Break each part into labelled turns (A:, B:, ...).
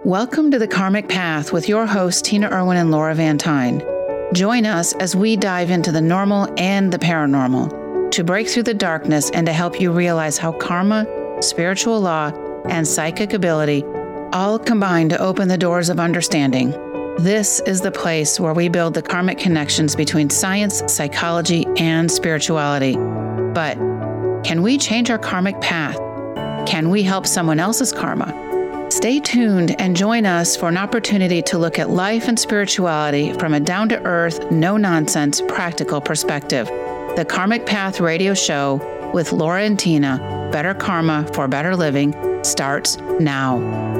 A: Welcome to the Karmic Path with your hosts, Tina Irwin and Laura Van Tyne. Join us as we dive into the normal and the paranormal to break through the darkness and to help you realize how karma, spiritual law, and psychic ability all combine to open the doors of understanding. This is the place where we build the karmic connections between science, psychology, and spirituality. But can we change our karmic path? Can we help someone else's karma? Stay tuned and join us for an opportunity to look at life and spirituality from a down-to-earth, no-nonsense, practical perspective. The Karmic Path radio show with Laura and Tina, Better Karma for Better Living, starts now.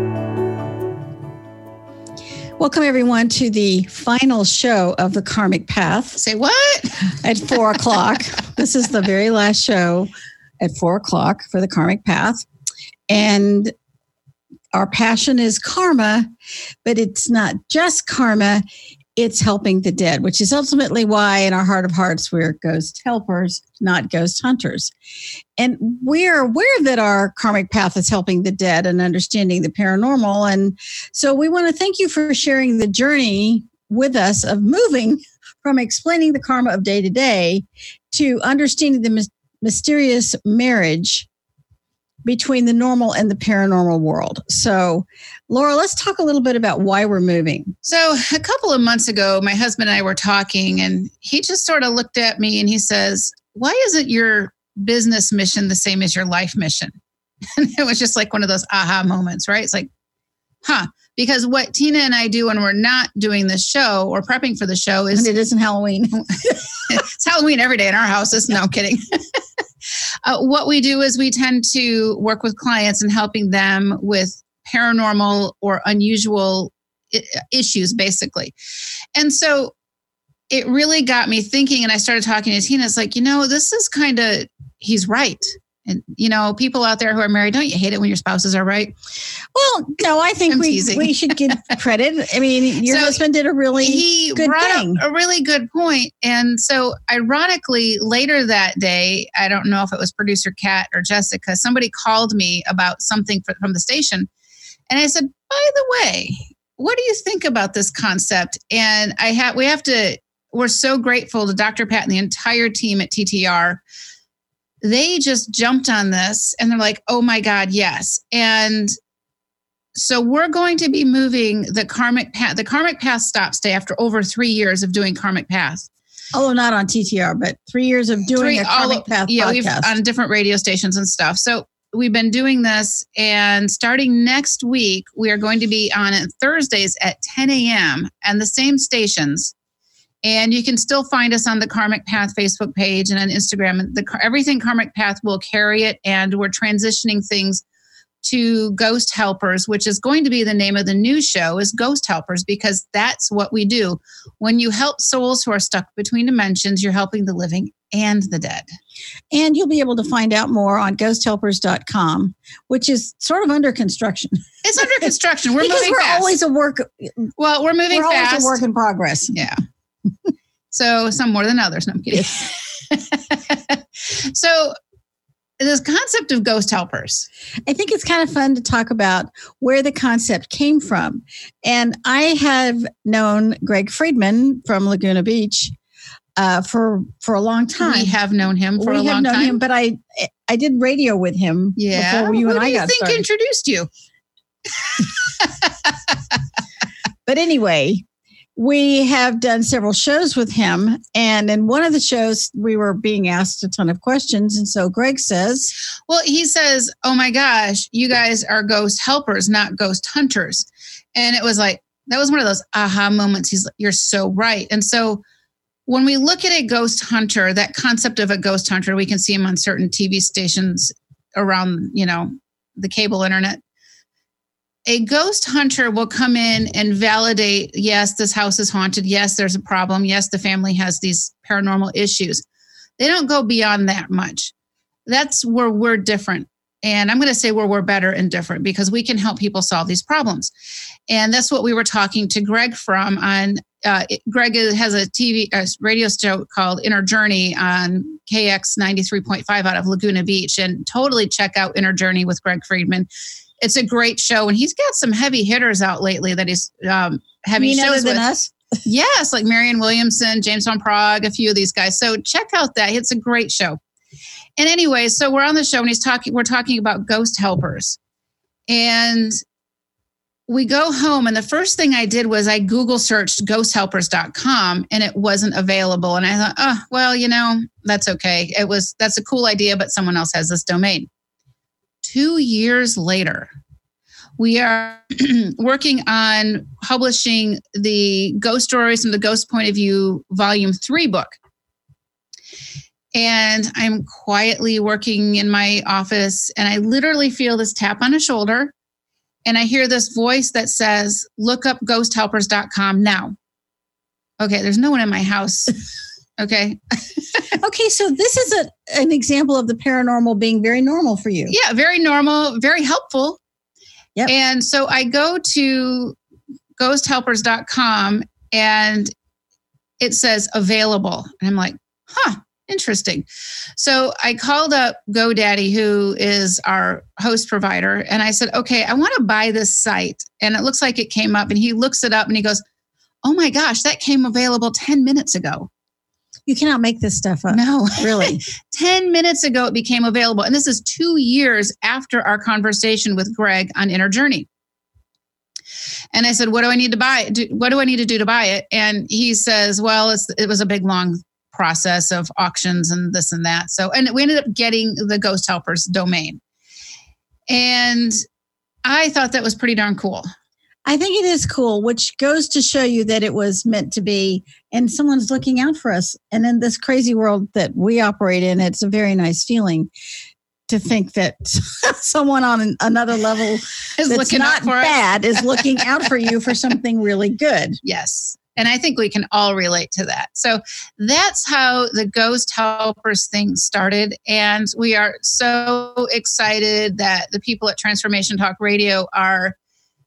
B: Welcome, everyone, to the final show of the Karmic Path.
A: Say what?
B: At 4 o'clock. This is the very last show at 4 o'clock for the Karmic Path. And our passion is karma, but it's not just karma, it's helping the dead, which is ultimately why in our heart of hearts, we're ghost helpers, not ghost hunters. And we're aware that our karmic path is helping the dead and understanding the paranormal. And so we want to thank you for sharing the journey with us of moving from explaining the karma of day to day to understanding the mysterious marriage between the normal and the paranormal world. So, Laura, let's talk a little bit about why we're moving.
A: So a couple of months ago, my husband and I were talking, and he just sort of looked at me and he says, why isn't your business mission the same as your life mission? And it was just like one of those aha moments, right? It's like, because what Tina and I do when we're not doing this show or prepping for the show is...
B: And it isn't Halloween.
A: It's Halloween every day in our houses. No, I'm kidding. What we do is we tend to work with clients and helping them with paranormal or unusual issues, basically. And so it really got me thinking, and I started talking to Tina. It's like, this is kind of, he's right. And, people out there who are married, don't you hate it when your spouses are right?
B: Well, no, I think we should give credit. I mean, your husband did a really good thing.
A: A really good point. And so ironically, later that day, I don't know if it was producer Kat or Jessica, somebody called me about something from the station. And I said, by the way, what do you think about this concept? And we're so grateful to Dr. Pat and the entire team at TTR. They just jumped on this and they're like, oh my God, yes. And so we're going to be moving the Karmic Path. The Karmic Path stops day after over 3 years of doing Karmic Path.
B: Oh, not on TTR, but 3 years of doing a Karmic Path podcast.
A: We've on different radio stations and stuff. So we've been doing this, and starting next week, we are going to be on Thursdays at 10 a.m. and the same stations. And you can still find us on the Karmic Path Facebook page and on Instagram. Everything Karmic Path will carry it. And we're transitioning things to Ghost Helpers, which is going to be the name of the new show, is Ghost Helpers, because that's what we do. When you help souls who are stuck between dimensions, you're helping the living and the dead.
B: And you'll be able to find out more on ghosthelpers.com, which is sort of under construction.
A: It's under construction. We're moving fast.
B: Always a work.
A: Well, we're moving fast.
B: We're always a work in progress.
A: Yeah. So some more than others. No, I'm kidding. So this concept of ghost helpers.
B: I think it's kind of fun to talk about where the concept came from. And I have known Greg Friedman from Laguna Beach for a long time.
A: We have known him for a long time. We have known him,
B: but I did radio with him before you and I got started.
A: Who do you think introduced you?
B: But anyway, we have done several shows with him. And in one of the shows, we were being asked a ton of questions. And so Greg says...
A: Well, he says, oh my gosh, you guys are ghost helpers, not ghost hunters. And it was like, that was one of those aha moments. He's like, you're so right. And so when we look at a ghost hunter, that concept of a ghost hunter, we can see him on certain TV stations around, the cable internet. A ghost hunter will come in and validate, yes, this house is haunted. Yes, there's a problem. Yes, the family has these paranormal issues. They don't go beyond that much. That's where we're different. And I'm going to say where we're better and different, because we can help people solve these problems. And that's what we were talking to Greg from on. Greg has a radio show called Inner Journey on KX 93.5 out of Laguna Beach. And totally check out Inner Journey with Greg Friedman. It's a great show. And he's got some heavy hitters out lately that he's having shows
B: other than
A: with.
B: us?
A: Yes, like Marianne Williamson, James Van Prague, a few of these guys. So check out that. It's a great show. And anyway, so we're on the show and we're talking about ghost helpers. And we go home, and the first thing I did was I Google searched ghosthelpers.com, and it wasn't available. And I thought, oh, well, that's okay. That's a cool idea, but someone else has this domain. 2 years later, we are working on publishing the Ghost Stories from the Ghost Point of View, Volume 3 book. And I'm quietly working in my office, and I literally feel this tap on a shoulder. And I hear this voice that says, look up ghosthelpers.com now. Okay, there's no one in my house. Okay.
B: Okay, so this is an example of the paranormal being very normal for you.
A: Yeah, very normal, very helpful.
B: Yep.
A: And so I go to ghosthelpers.com and it says available. And I'm like, interesting. So I called up GoDaddy, who is our host provider. And I said, okay, I want to buy this site. And it looks like it came up, and he looks it up and he goes, oh my gosh, that came available 10 minutes ago.
B: You cannot make this stuff up.
A: No,
B: really.
A: 10 minutes ago, it became available. And this is 2 years after our conversation with Greg on Inner Journey. And I said, what do I need to buy? What do I need to do to buy it? And he says, well, it was a big, long process of auctions and this and that. So, and we ended up getting the Ghost Helpers domain. And I thought that was pretty darn cool.
B: I think it is cool, which goes to show you that it was meant to be, and someone's looking out for us. And in this crazy world that we operate in, it's a very nice feeling to think that someone on another level
A: is
B: that's
A: looking
B: not
A: out for
B: bad is looking out for you for something really good.
A: Yes. And I think we can all relate to that. So that's how the Ghost Helpers thing started. And we are so excited that the people at Transformation Talk Radio are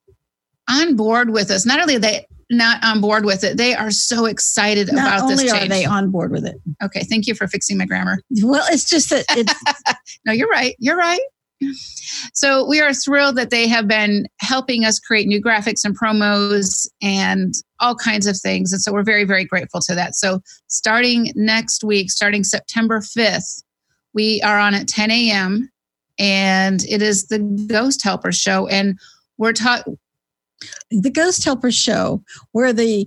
A: on board with us. Not only are they not on board with it, they are so excited about this change.
B: Not only are they on board with it.
A: Okay, thank you for fixing my grammar.
B: Well, it's just that it's...
A: No, you're right. You're right. So we are thrilled that they have been helping us create new graphics and promos and all kinds of things. And so we're very, very grateful to that. So starting next week, starting September 5th, we are on at 10 a.m. and it is the Ghost Helpers show. And we're talking...
B: The Ghost Helpers show, where the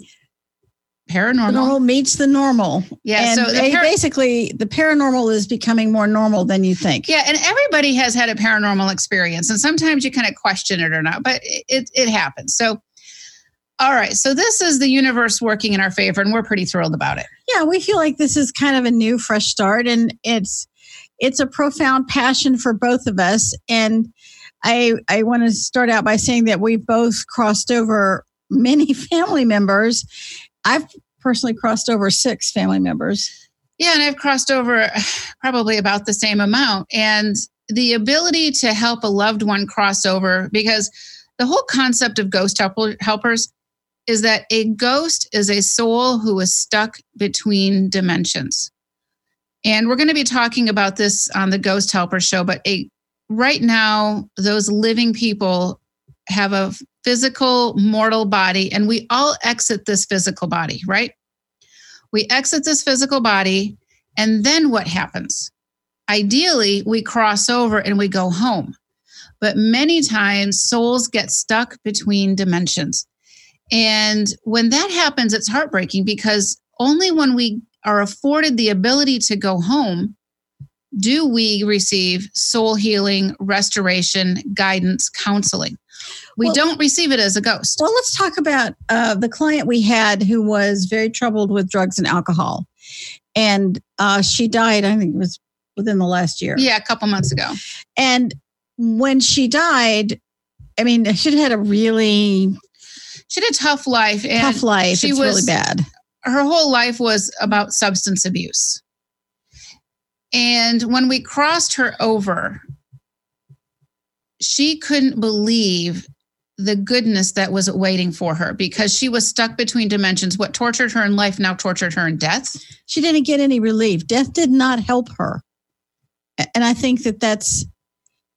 A: paranormal
B: meets the normal.
A: Yeah.
B: And
A: so
B: basically the paranormal is becoming more normal than you think.
A: Yeah. And everybody has had a paranormal experience, and sometimes you kind of question it or not, but it happens. So, all right. So this is the universe working in our favor, and we're pretty thrilled about it.
B: Yeah. We feel like this is kind of a new, fresh start, and it's a profound passion for both of us. And I want to start out by saying that we've both crossed over many family members. I've personally crossed over 6 family members.
A: Yeah, and I've crossed over probably about the same amount. And the ability to help a loved one cross over, because the whole concept of ghost helpers is that a ghost is a soul who is stuck between dimensions. And we're going to be talking about this on the Ghost Helpers show, but right now, those living people have a physical, mortal body, and we all exit this physical body, right? We exit this physical body, and then what happens? Ideally, we cross over and we go home. But many times, souls get stuck between dimensions. And when that happens, it's heartbreaking, because only when we are afforded the ability to go home do we receive soul healing, restoration, guidance, counseling. We don't receive it as a ghost.
B: Well, let's talk about the client we had who was very troubled with drugs and alcohol. And she died, I think it was within the last year.
A: Yeah, a couple months ago.
B: And when she died, I mean, she had a
A: tough life. And
B: tough life. It's really bad.
A: Her whole life was about substance abuse. And when we crossed her over, she couldn't believe the goodness that was waiting for her, because she was stuck between dimensions. What tortured her in life now tortured her in death.
B: She didn't get any relief. Death did not help her. And I think that's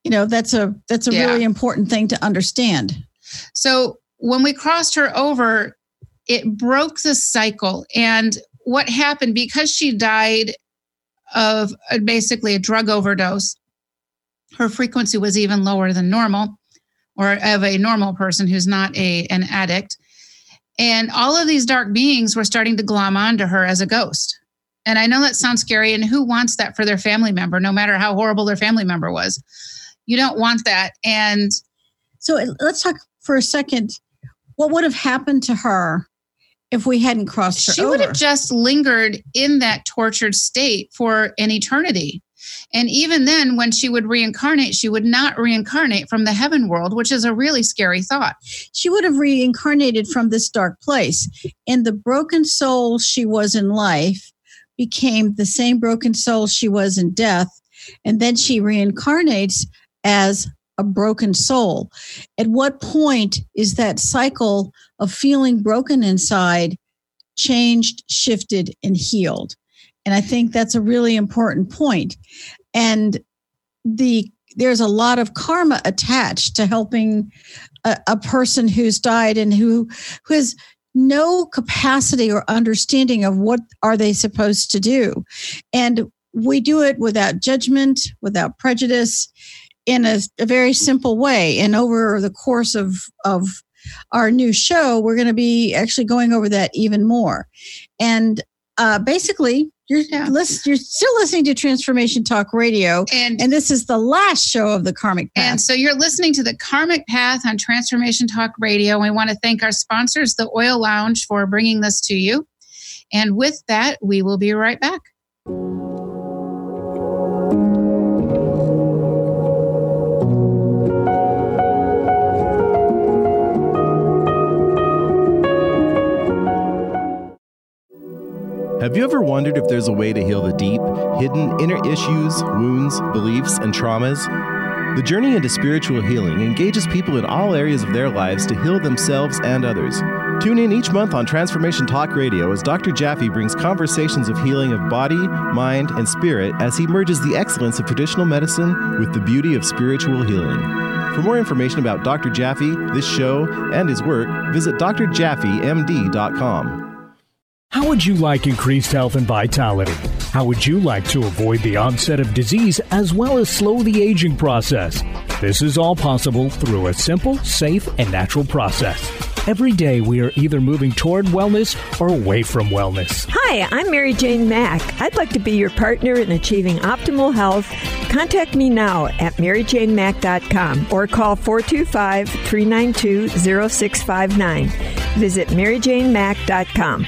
B: That's a really important thing to understand.
A: So when we crossed her over, it broke the cycle. And what happened, because she died of basically a drug overdose, her frequency was even lower than normal, or of a normal person who's not an addict. And all of these dark beings were starting to glom onto her as a ghost. And I know that sounds scary. And who wants that for their family member, no matter how horrible their family member was? You don't want that. And
B: so let's talk for a second. What would have happened to her if we hadn't crossed her over?
A: She would have just lingered in that tortured state for an eternity. And even then, when she would reincarnate, she would not reincarnate from the heaven world, which is a really scary thought.
B: She would have reincarnated from this dark place. And the broken soul she was in life became the same broken soul she was in death. And then she reincarnates as a broken soul. At what point is that cycle of feeling broken inside changed, shifted, and healed? And I think that's a really important point. And there's a lot of karma attached to helping a person who's died and who has no capacity or understanding of what are they supposed to do. And we do it without judgment, without prejudice, in a very simple way. And over the course of our new show, we're going to be actually going over that even more. And basically, you're still listening to Transformation Talk Radio, and this is the last show of the Karmic Path.
A: And so you're listening to the Karmic Path on Transformation Talk Radio. We want to thank our sponsors, the Oil Lounge, for bringing this to you. And with that, we will be right back.
C: Have you ever wondered if there's a way to heal the deep, hidden inner issues, wounds, beliefs, and traumas? The journey into spiritual healing engages people in all areas of their lives to heal themselves and others. Tune in each month on Transformation Talk Radio as Dr. Jaffe brings conversations of healing of body, mind, and spirit as he merges the excellence of traditional medicine with the beauty of spiritual healing. For more information about Dr. Jaffe, this show, and his work, visit drjaffemd.com.
D: How would you like increased health and vitality? How would you like to avoid the onset of disease as well as slow the aging process? This is all possible through a simple, safe, and natural process. Every day we are either moving toward wellness or away from wellness.
E: Hi, I'm Mary Jane Mack. I'd like to be your partner in achieving optimal health. Contact me now at maryjanemack.com or call 425-392-0659. Visit maryjanemack.com.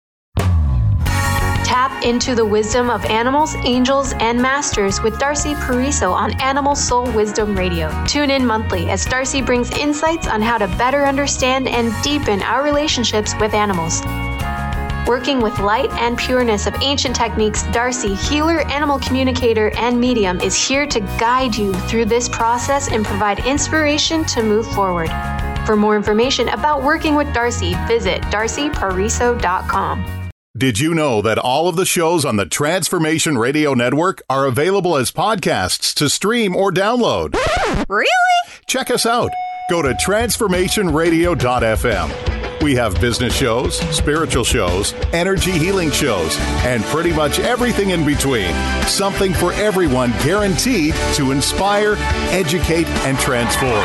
F: Tap into the wisdom of animals, angels, and masters with Darcy Pariso on Animal Soul Wisdom Radio. Tune in monthly as Darcy brings insights on how to better understand and deepen our relationships with animals. Working with light and pureness of ancient techniques, Darcy, healer, animal communicator, and medium, is here to guide you through this process and provide inspiration to move forward. For more information about working with Darcy, visit darcypariso.com.
G: Did you know that all of the shows on the Transformation Radio Network are available as podcasts to stream or download?
H: Really?
G: Check us out. Go to transformationradio.fm. We have business shows, spiritual shows, energy healing shows, and pretty much everything in between. Something for everyone, guaranteed to inspire, educate, and transform.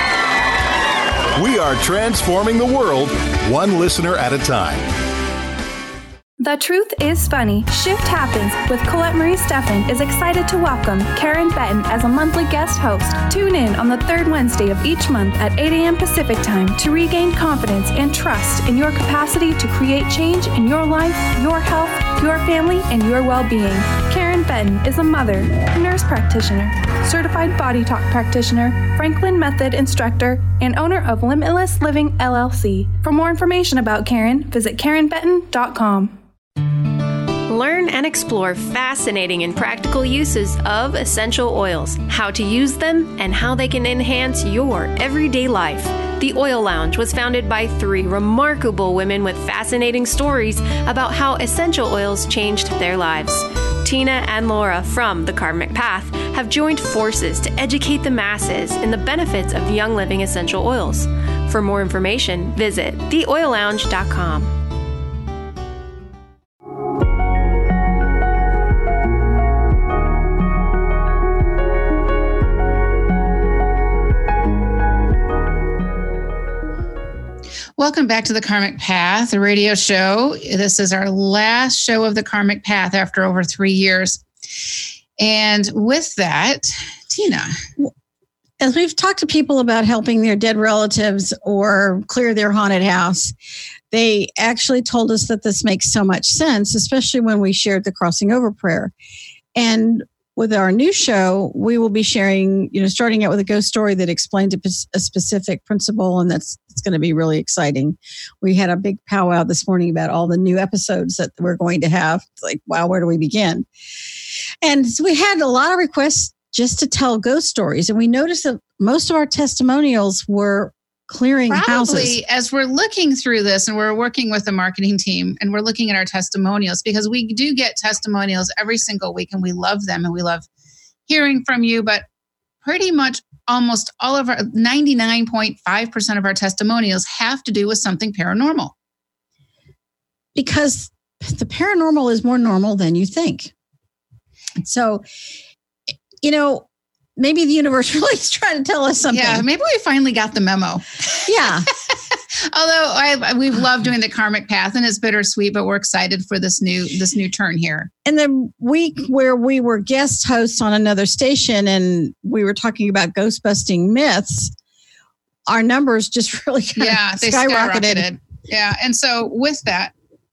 G: We are transforming the world, one listener at a time.
I: The Truth is Funny. Shift Happens with Colette Marie Steffen is excited to welcome Karen Benton as a monthly guest host. Tune in on the third Wednesday of each month at 8 a.m. Pacific Time to regain confidence and trust in your capacity to create change in your life, your health, your family, and your well-being. Karen Benton is a mother, nurse practitioner, certified body talk practitioner, Franklin Method instructor, and owner of Limitless Living LLC. For more information about Karen, visit KarenBenton.com.
J: Learn and explore fascinating and practical uses of essential oils, how to use them, and how they can enhance your everyday life. The Oil Lounge was founded by 3 remarkable women with fascinating stories about how essential oils changed their lives. Tina and Laura from The Karmic Path have joined forces to educate the masses in the benefits of Young Living essential oils. For more information, visit theoillounge.com.
A: Welcome back to the Karmic Path, the radio show. This is our last show of the Karmic Path after over 3 years. And with that, Tina.
B: As we've talked to people about helping their dead relatives or clear their haunted house, they actually told us that this makes so much sense, especially when we shared the crossing over prayer. And with our new show, we will be sharing, starting out with a ghost story that explains a specific principle, and it's going to be really exciting. We had a big powwow this morning about all the new episodes that we're going to have. It's like, wow, where do we begin? And so we had a lot of requests just to tell ghost stories, and we noticed that most of our testimonials were clearing houses.
A: As we're looking through this and we're working with the marketing team and we're looking at our testimonials, because we do get testimonials every single week and we love them and we love hearing from you, but pretty much almost all of our 99.5% of our testimonials have to do with something paranormal.
B: Because the paranormal is more normal than you think. So, maybe the universe really is trying to tell us something.
A: Yeah, maybe we finally got the memo.
B: Yeah.
A: Although we've loved doing the Karmic Path, and it's bittersweet, but we're excited for this new turn here.
B: And the week where we were guest hosts on another station and we were talking about ghost busting myths, our numbers just really skyrocketed.
A: Yeah, and so with that,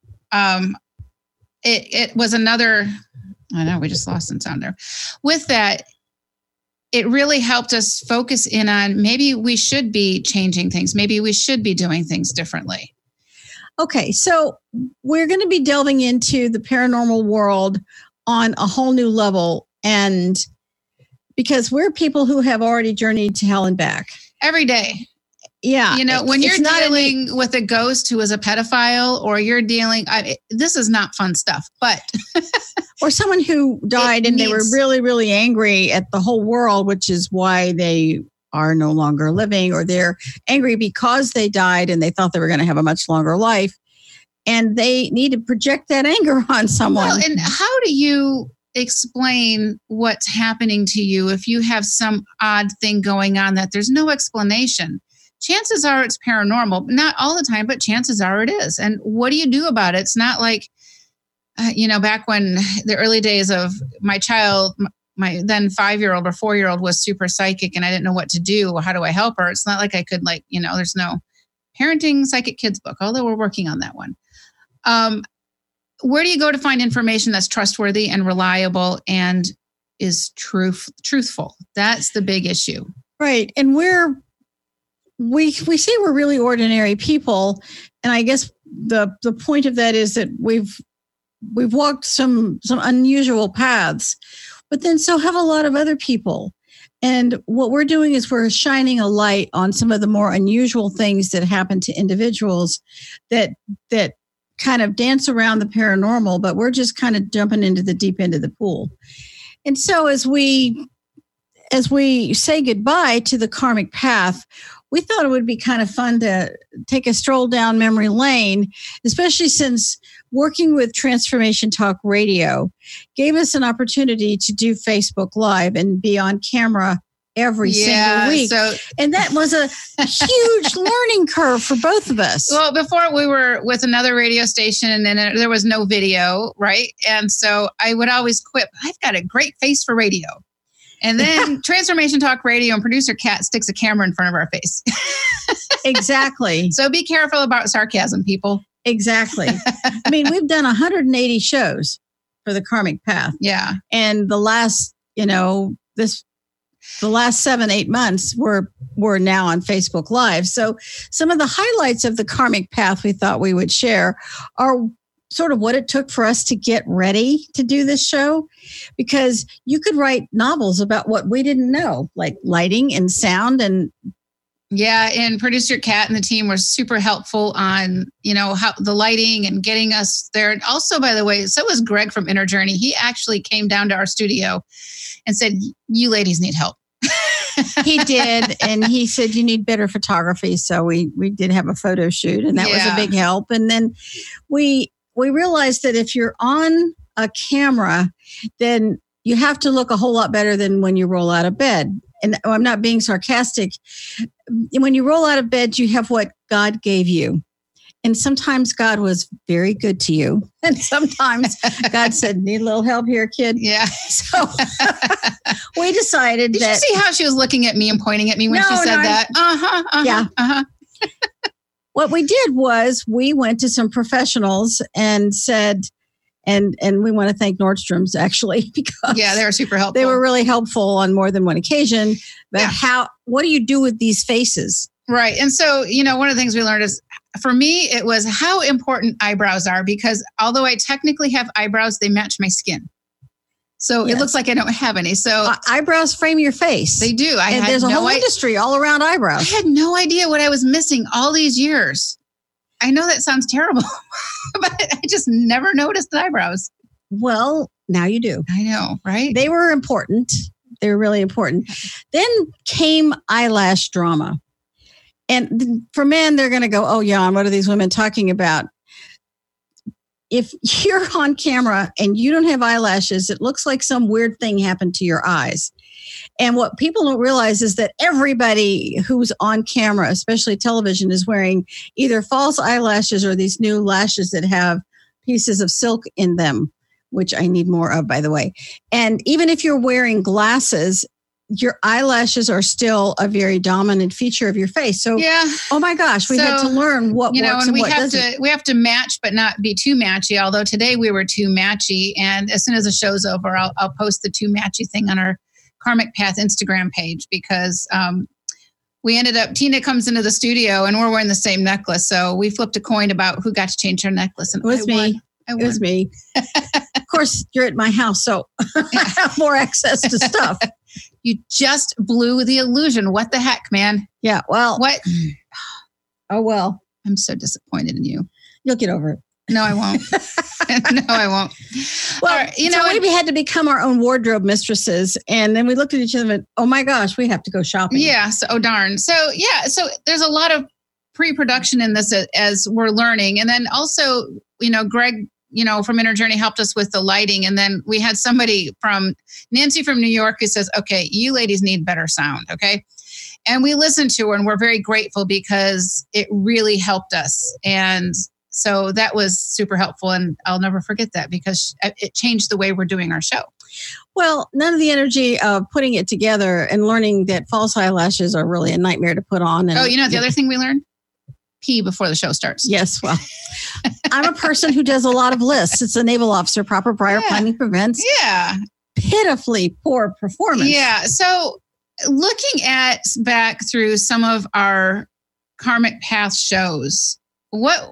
A: it was another. I know we just lost some sound there. With that, it really helped us focus in on maybe we should be changing things. Maybe we should be doing things differently.
B: Okay, so we're going to be delving into the paranormal world on a whole new level. And because we're people who have already journeyed to hell and back.
A: Every day.
B: Yeah.
A: When you're dealing with a ghost who is a pedophile, or you're dealing, this is not fun stuff, but.
B: Or someone who died and they were really, really angry at the whole world, which is why they are no longer living, or they're angry because they died and they thought they were going to have a much longer life. And they need to project that anger on someone.
A: Well, and how do you explain what's happening to you if you have some odd thing going on that there's no explanation? Chances are it's paranormal, not all the time, but chances are it is. And what do you do about it? It's not like, back when the early days of my child, my then 5-year-old or 4-year-old was super psychic and I didn't know what to do. How do I help her? It's not like I could there's no parenting psychic kids book, although we're working on that one. Where do you go to find information that's trustworthy and reliable and is truthful? That's the big issue.
B: Right. And we say we're really ordinary people. And I guess the point of that is that we've walked some unusual paths, but then so have a lot of other people. And what we're doing is we're shining a light on some of the more unusual things that happen to individuals that kind of dance around the paranormal, but we're just kind of jumping into the deep end of the pool. And so as we say goodbye to the Karmic Path, we thought it would be kind of fun to take a stroll down memory lane, especially since working with Transformation Talk Radio gave us an opportunity to do Facebook Live and be on camera every single week. And that was a huge learning curve for both of us.
A: Well, before we were with another radio station and there was no video, right? And so I would always quip, I've got a great face for radio. And then Transformation Talk Radio and producer Kat sticks a camera in front of our face.
B: Exactly.
A: So be careful about sarcasm, people.
B: Exactly. I mean, we've done 180 shows for the Karmic Path.
A: Yeah.
B: And the last, the last 7-8 months we're now on Facebook Live. So some of the highlights of the Karmic Path we thought we would share are sort of what it took for us to get ready to do this show, because you could write novels about what we didn't know, like lighting and sound and
A: Yeah, and producer Kat and the team were super helpful on, how the lighting and getting us there. And also, by the way, so was Greg from Inner Journey. He actually came down to our studio and said, "You ladies need help."
B: He did, and he said you need better photography. So we did have a photo shoot, and that was a big help. And then we realized that if you're on a camera, then you have to look a whole lot better than when you roll out of bed. And I'm not being sarcastic. When you roll out of bed, you have what God gave you. And sometimes God was very good to you. And sometimes God said, "Need a little help here, kid."
A: Yeah.
B: So we decided
A: Did you see how she was looking at me and pointing at me when she said that?
B: Yeah. What we did was we went to some professionals and said, and we want to thank Nordstrom's actually, because
A: they were super helpful.
B: They were really helpful on more than one occasion. But what do you do with these faces?
A: Right. And so, one of the things we learned is, for me, it was how important eyebrows are, because although I technically have eyebrows, they match my skin. So it looks like I don't have any. So
B: eyebrows frame your face.
A: They do.
B: There's a whole industry all around eyebrows.
A: I had no idea what I was missing all these years. I know that sounds terrible, but I just never noticed the eyebrows.
B: Well, now you do.
A: I know, right?
B: They were important. They were really important. Then came eyelash drama. And for men, they're going to go, "Oh, Jan, what are these women talking about?" If you're on camera and you don't have eyelashes, it looks like some weird thing happened to your eyes. And what people don't realize is that everybody who's on camera, especially television, is wearing either false eyelashes or these new lashes that have pieces of silk in them, which I need more of, by the way. And even if you're wearing glasses, your eyelashes are still a very dominant feature of your face. So, oh my gosh, we had to learn what works and what doesn't.
A: We have to match, but not be too matchy. Although today we were too matchy, and as soon as the show's over, I'll post the too matchy thing on our Karmic Path Instagram page, because we ended up, Tina comes into the studio and we're wearing the same necklace. So we flipped a coin about who got to change her necklace. And
B: it was me. It was me. Of course, you're at my house, so I have more access to stuff.
A: You just blew the illusion. What the heck, man?
B: Yeah, well.
A: What?
B: Oh, well.
A: I'm so disappointed in you.
B: You'll get over it.
A: No, I won't. No, I won't.
B: Well, right, so we had to become our own wardrobe mistresses. And then we looked at each other and went, "Oh my gosh, we have to go shopping."
A: Yeah. So, oh darn. So there's a lot of pre-production in this as we're learning. And then also, Greg, from Inner Journey helped us with the lighting. And then we had Nancy from New York who says, "Okay, you ladies need better sound." Okay. And we listened to her and we're very grateful because it really helped us. And so that was super helpful. And I'll never forget that because it changed the way we're doing our show.
B: Well, none of the energy of putting it together and learning that false eyelashes are really a nightmare to put on. And
A: the other thing we learned? Pee before the show starts.
B: Yes, well, I'm a person who does a lot of lists. It's a naval officer, proper prior planning prevents.
A: Yeah.
B: Pitifully poor performance.
A: Yeah. So looking back through some of our Karmic Path shows, what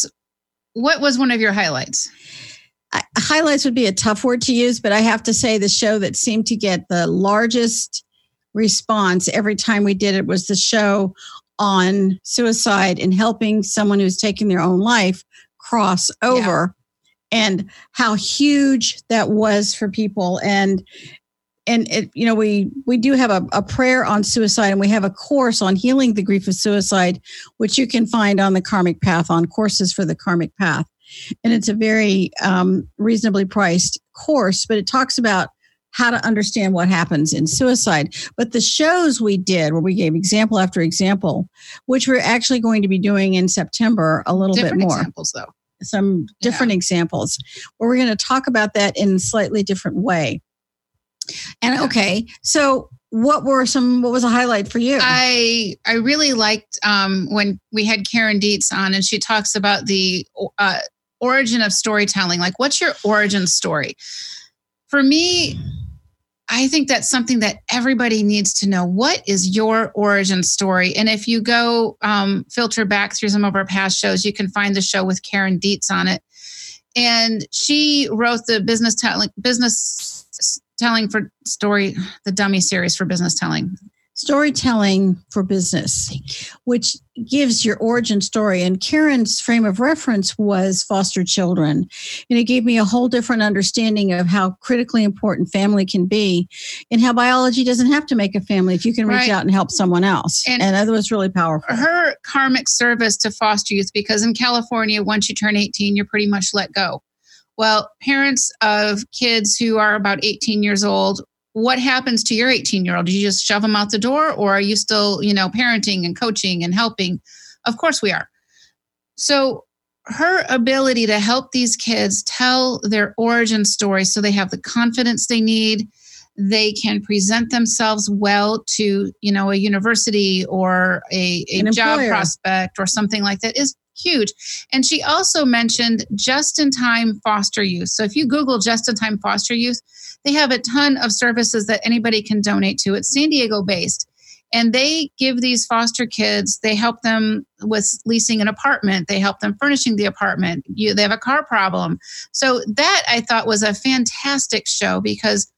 A: was one of your highlights?
B: Highlights would be a tough word to use, but I have to say the show that seemed to get the largest response every time we did it was the show on suicide and helping someone who's taking their own life cross over, and how huge that was for people. And it, we do have a prayer on suicide, and we have a course on healing the grief of suicide, which you can find on the Karmic Path, on Courses for the Karmic Path. And it's a very reasonably priced course, but it talks about how to understand what happens in suicide. But the shows we did, where we gave example after example, which we're actually going to be doing in September a little bit more.
A: Examples, though.
B: Some different examples, where we're going to talk about that in a slightly different way. And okay, so what was a highlight for you?
A: I really liked when we had Karen Dietz on, and she talks about the origin of storytelling. Like, what's your origin story? For me, I think that's something that everybody needs to know. What is your origin story? And if you go filter back through some of our past shows, you can find the show with Karen Dietz on it. And she wrote the business telling for story, the dummy series for business telling.
B: storytelling for business, which gives your origin story. And Karen's frame of reference was foster children. And it gave me a whole different understanding of how critically important family can be and how biology doesn't have to make a family if you can reach out and help someone else. And that was really powerful.
A: Her karmic service to foster youth, because in California, once you turn 18, you're pretty much let go. Well, parents of kids who are about 18 years old, what happens to your 18-year-old? Do you just shove them out the door, or are you still, parenting and coaching and helping? Of course we are. So her ability to help these kids tell their origin story so they have the confidence they need, they can present themselves well to, a university or a job prospect or something like that is huge. And she also mentioned just-in-time foster youth. So if you Google just-in-time foster youth, they have a ton of services that anybody can donate to. It's San Diego based. And they give these foster kids, they help them with leasing an apartment. They help them furnishing the apartment. They have a car problem. So that I thought was a fantastic show, because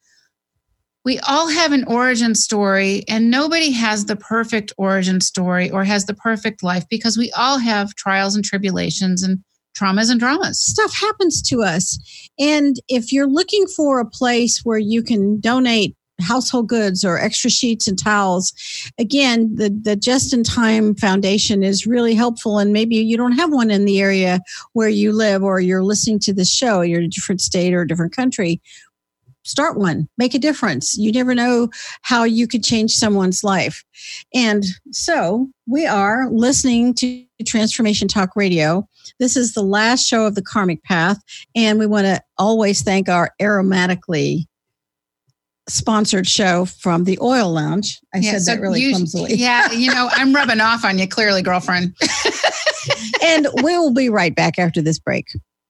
A: we all have an origin story, and nobody has the perfect origin story or has the perfect life, because we all have trials and tribulations and traumas and dramas.
B: Stuff happens to us. And if you're looking for a place where you can donate household goods or extra sheets and towels, again, the Just-in-Time Foundation is really helpful. And maybe you don't have one in the area where you live, or you're listening to this show, you're in a different state or a different country. Start one, make a difference. You never know how you could change someone's life. And so we are listening to Transformation Talk Radio. This is the last show of the Karmic Path. And we want to always thank our aromatically sponsored show from the Oil Lounge. I said that really clumsily.
A: Yeah, I'm rubbing off on you clearly, girlfriend.
B: And we will be right back after this break.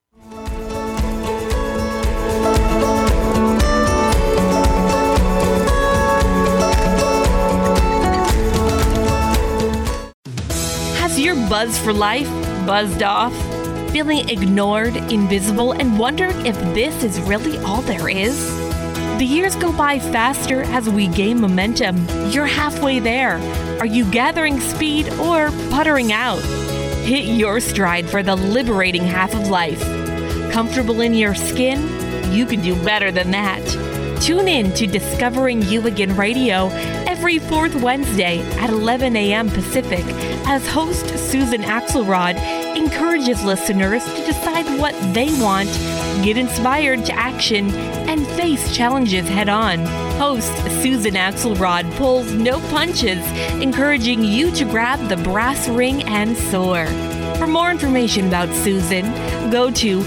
H: Your buzz for life buzzed off? Feeling ignored, invisible, and wondering if this is really all there is? The years go by faster as we gain momentum. You're halfway there. Are you gathering speed or puttering out? Hit your stride for the liberating half of life. Comfortable in your skin? You can do better than that. Tune in to Discovering You Again Radio every fourth Wednesday at 11 a.m. Pacific as host Susan Axelrod encourages listeners to decide what they want, get inspired to action, and face challenges head on. Host Susan Axelrod pulls no punches, encouraging you to grab the brass ring and soar. For more information about Susan, go to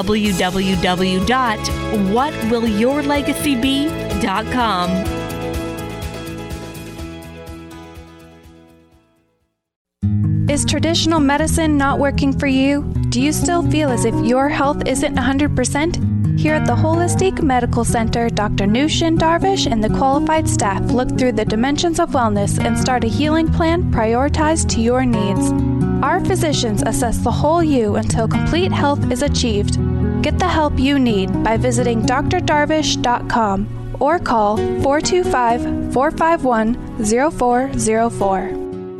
H: www.whatwillyourlegacybe.com.
I: Is traditional medicine not working for you? Do you still feel as if your health isn't 100%? Here at the Holistic Medical Center, Dr. Nushin Darvish and the qualified staff look through the dimensions of wellness and start a healing plan prioritized to your needs. Our physicians assess the whole you until complete health is achieved. Get the help you need by visiting drdarvish.com or call 425-451-0404.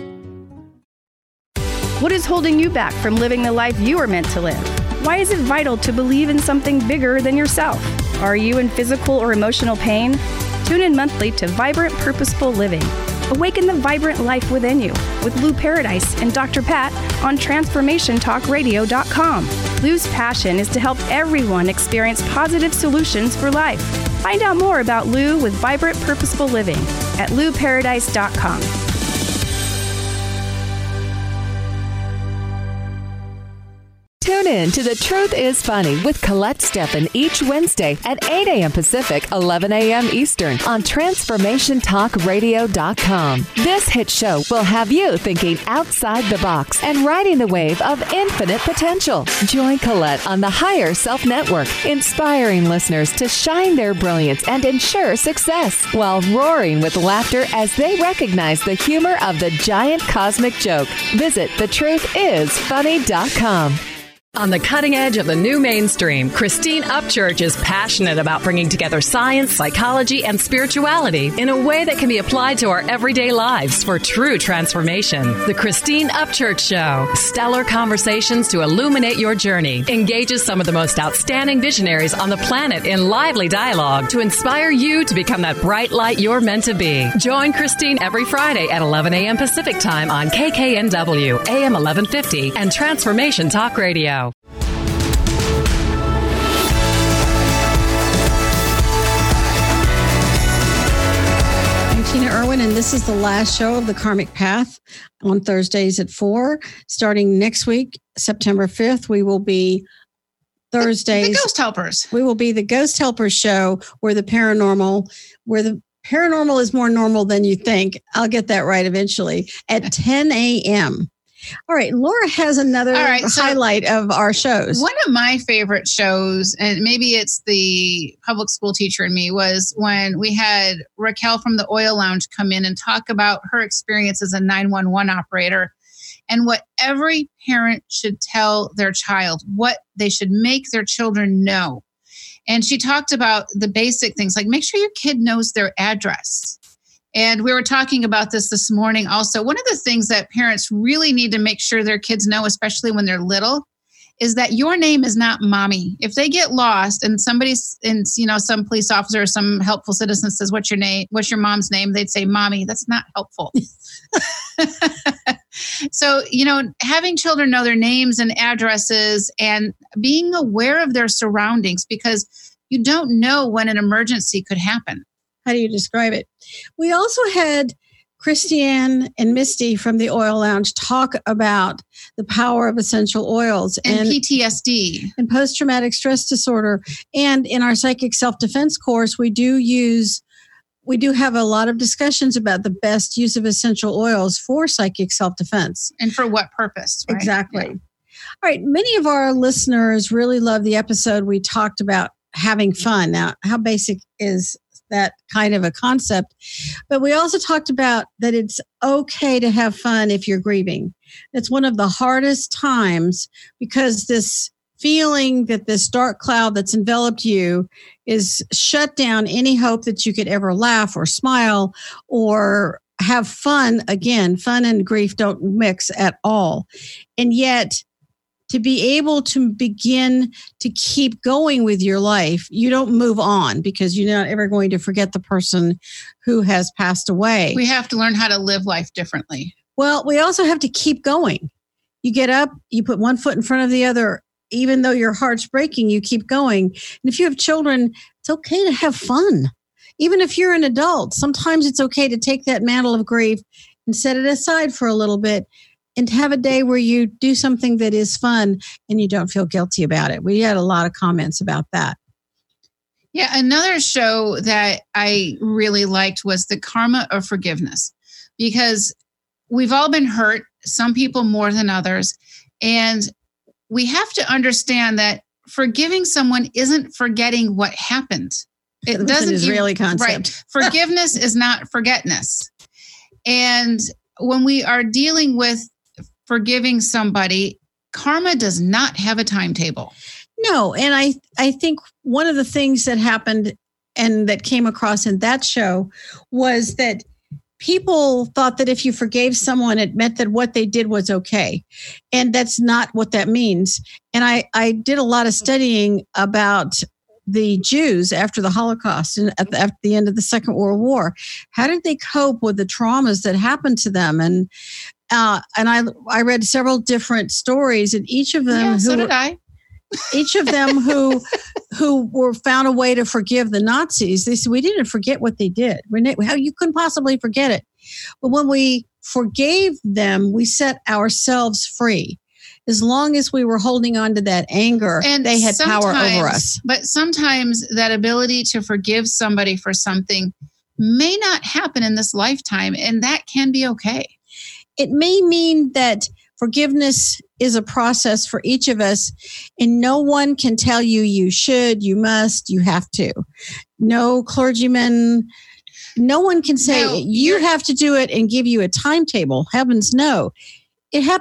K: What is holding you back from living the life you are meant to live? Why is it vital to believe in something bigger than yourself? Are you in physical or emotional pain? Tune in monthly to Vibrant Purposeful Living. Awaken the vibrant life within you with Lou Paradise and Dr. Pat on TransformationTalkRadio.com. Lou's passion is to help everyone experience positive solutions for life. Find out more about Lou with Vibrant Purposeful Living at LouParadise.com.
L: Tune in to The Truth is Funny with Colette Steffen each Wednesday at 8 a.m. Pacific, 11 a.m. Eastern on TransformationTalkRadio.com. This hit show will have you thinking outside the box and riding the wave of infinite potential. Join Colette on the Higher Self Network, inspiring listeners to shine their brilliance and ensure success while roaring with laughter as they recognize the humor of the giant cosmic joke. Visit TheTruthIsFunny.com.
M: On the cutting edge of the new mainstream, Christine Upchurch is passionate about bringing together science, psychology, and spirituality in a way that can be applied to our everyday lives for true transformation. The Christine Upchurch Show, stellar conversations to illuminate your journey, engages some of the most outstanding visionaries on the planet in lively dialogue to inspire you to become that bright light you're meant to be. Join Christine every Friday at 11 a.m. Pacific Time on KKNW, AM 1150, and Transformation Talk Radio.
B: Tina Erwin, and this is the last show of the Karmic Path on Thursdays at 4. Starting next week, September 5th, we will be Thursdays.
A: The Ghost Helpers.
B: We will be the Ghost Helpers show where the paranormal is more normal than you think. I'll get that right eventually at 10 a.m. All right, Laura has another highlight of our shows.
A: One of my favorite shows, and maybe it's the public school teacher in me, was when we had Raquel from the Oil Lounge come in and talk about her experience as a 911 operator and what every parent should tell their child, what they should make their children know. And she talked about the basic things, like make sure your kid knows their address. And we were talking about this morning also. One of the things that parents really need to make sure their kids know, especially when they're little, is that your name is not mommy. If they get lost and some police officer or some helpful citizen says, what's your name? What's your mom's name? They'd say, mommy. That's not helpful. So, having children know their names and addresses and being aware of their surroundings, because you don't know when an emergency could happen.
B: How do you describe it? We also had Christiane and Misty from the Oil Lounge talk about the power of essential oils
A: and PTSD
B: and post-traumatic stress disorder. And in our psychic self-defense course, we do have a lot of discussions about the best use of essential oils for psychic self-defense.
A: And for what purpose, right?
B: Exactly. Yeah. All right. Many of our listeners really love the episode we talked about having fun. Now, how basic is that kind of a concept? But we also talked about that it's okay to have fun if you're grieving. It's one of the hardest times because this feeling that this dark cloud that's enveloped you is shut down any hope that you could ever laugh or smile or have fun. Again, fun and grief don't mix at all. And yet, to be able to begin to keep going with your life, you don't move on because you're not ever going to forget the person who has passed away.
A: We have to learn how to live life differently.
B: Well, we also have to keep going. You get up, you put one foot in front of the other. Even though your heart's breaking, you keep going. And if you have children, it's okay to have fun. Even if you're an adult, sometimes it's okay to take that mantle of grief and set it aside for a little bit and have a day where you do something that is fun and you don't feel guilty about it. We had a lot of comments about that.
A: Yeah, another show that I really liked was The Karma of Forgiveness, because we've all been hurt, some people more than others. And we have to understand that forgiving someone isn't forgetting what happened.
B: It doesn't. An Israeli concept.
A: Right. Forgiveness is not forgetness. And when we are dealing with forgiving somebody, karma does not have a timetable.
B: No. And I think one of the things that happened and that came across in that show was that people thought that if you forgave someone, it meant that what they did was okay. And that's not what that means. And I did a lot of studying about the Jews after the Holocaust and at the end of the Second World War. How did they cope with the traumas that happened to them? And I read several different stories, and each of them each of them who were found a way to forgive the Nazis. They said, we didn't forget what they did. How you couldn't possibly forget it. But when we forgave them, we set ourselves free. As long as we were holding on to that anger, and they had power over us.
A: But sometimes that ability to forgive somebody for something may not happen in this lifetime, and that can be okay.
B: It may mean that forgiveness is a process for each of us, and no one can tell you you should, you must, you have to. No clergyman, no one can say you have to do it and give you a timetable. Heavens no. It happens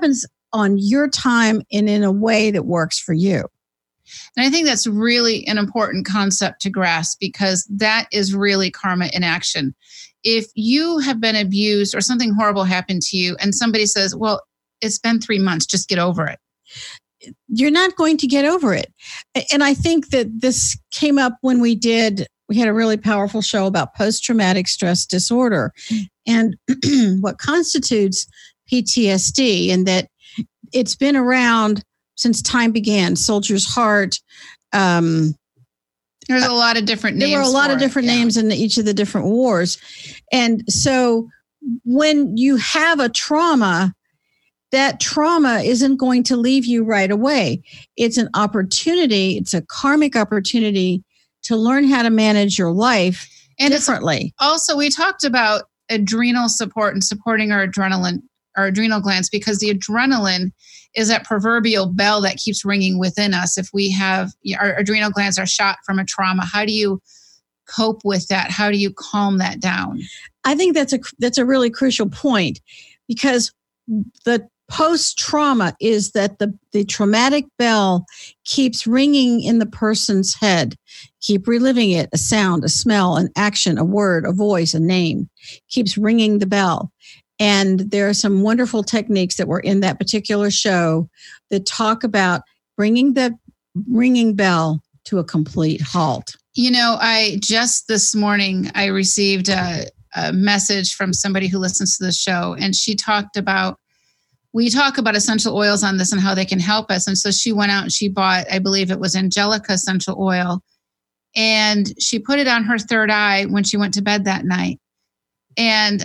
B: on your time and in a way that works for you.
A: And I think that's really an important concept to grasp, because that is really karma in action. If you have been abused or something horrible happened to you and somebody says, well, it's been 3 months, just get over it.
B: You're not going to get over it. And I think that this came up when we had a really powerful show about post-traumatic stress disorder and what constitutes PTSD, and that it's been around since time began. Soldier's Heart.
A: There's a lot of different names.
B: There were a lot of different names in each of the different wars. And so when you have a trauma, that trauma isn't going to leave you right away. It's an opportunity. It's a karmic opportunity to learn how to manage your life differently.
A: Also, we talked about adrenal support and supporting our adrenal glands, because the adrenaline is that proverbial bell that keeps ringing within us. If we have our adrenal glands are shot from a trauma, how do you cope with that? How do you calm that down?
B: I think that's a really crucial point, because the post-trauma is that the traumatic bell keeps ringing in the person's head. Keep reliving it, a sound, a smell, an action, a word, a voice, a name, keeps ringing the bell. And there are some wonderful techniques that were in that particular show that talk about bringing the ringing bell to a complete halt.
A: I just this morning, I received a message from somebody who listens to the show, and we talk about essential oils on this and how they can help us. And so she went out and she bought, I believe it was Angelica essential oil, and she put it on her third eye when she went to bed that night. And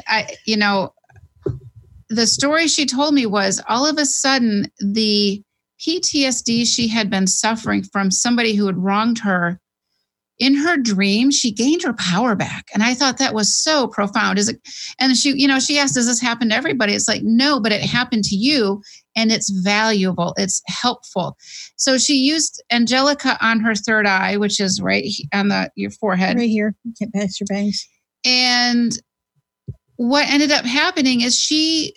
A: the story she told me was, all of a sudden, the PTSD she had been suffering from somebody who had wronged her, in her dream, she gained her power back. And I thought that was so profound. And she asked, does this happen to everybody? It's like, no, but it happened to you, and it's valuable. It's helpful. So she used Angelica on her third eye, which is right on your forehead.
B: Right here. You can't pass your bangs.
A: And what ended up happening is she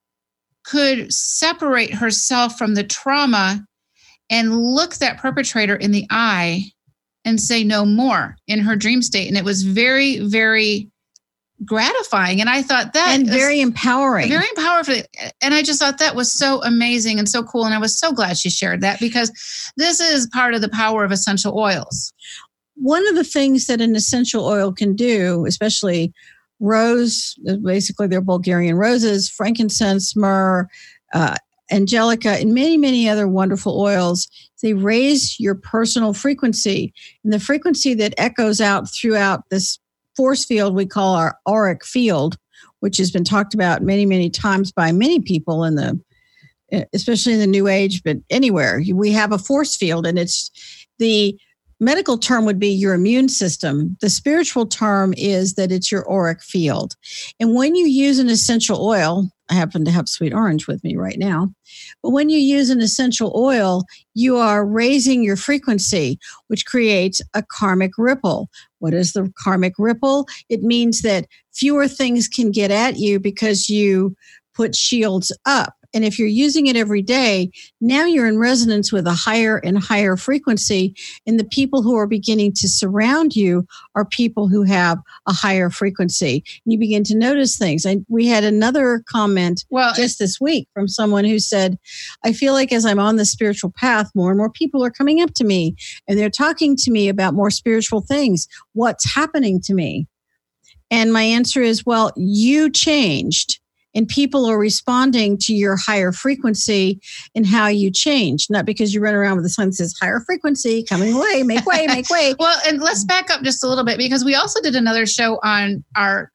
A: could separate herself from the trauma and look that perpetrator in the eye and say no more in her dream state. And it was very, very gratifying. And I thought that
B: and very empowering.
A: Very empowering. And I just thought that was so amazing and so cool. And I was so glad she shared that, because this is part of the power of essential oils.
B: One of the things that an essential oil can do, especially rose, basically they're Bulgarian roses, frankincense, myrrh, Angelica, and many, many other wonderful oils, they raise your personal frequency. And the frequency that echoes out throughout this force field we call our auric field, which has been talked about many, many times by many people especially in the New Age, but anywhere. We have a force field, and it's the medical term would be your immune system. The spiritual term is that it's your auric field. And when you use an essential oil, I happen to have sweet orange with me right now, but when you use an essential oil, you are raising your frequency, which creates a karmic ripple. What is the karmic ripple? It means that fewer things can get at you because you put shields up. And if you're using it every day, now you're in resonance with a higher and higher frequency. And the people who are beginning to surround you are people who have a higher frequency. And you begin to notice things. And we had another comment just this week from someone who said, I feel like as I'm on the spiritual path, more and more people are coming up to me and they're talking to me about more spiritual things. What's happening to me? And my answer is, well, you changed. And people are responding to your higher frequency and how you change, not because you run around with a sign that says higher frequency, coming away, make way, make way.
A: Well, and let's back up just a little bit, because we also did another show on our